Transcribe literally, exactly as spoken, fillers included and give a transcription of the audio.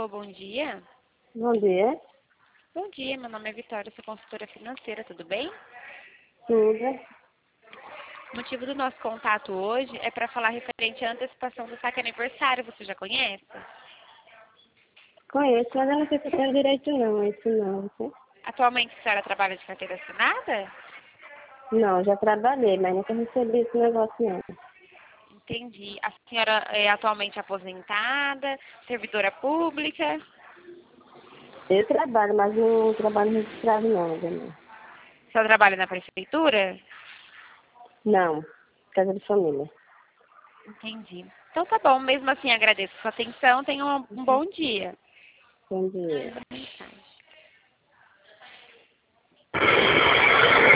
Alô, bom dia. Bom dia. Bom dia, meu nome é Vitória, sou consultora financeira, tudo bem? Tudo. O motivo do nosso contato hoje é para falar referente à antecipação do saque aniversário, você já conhece? Conheço, mas eu não sei se eu tenho direito não, isso não. Né? Atualmente a senhora trabalha de carteira assinada? Não, já trabalhei, mas nunca recebi esse negócio não. Entendi. A senhora é atualmente aposentada, servidora pública? Eu trabalho, mas não trabalho registrado não, ainda não. A senhora trabalha na prefeitura? Não, casa de família. Entendi. Então tá bom, mesmo assim agradeço a sua atenção, tenha um um bom dia. Bom dia. Mensagem.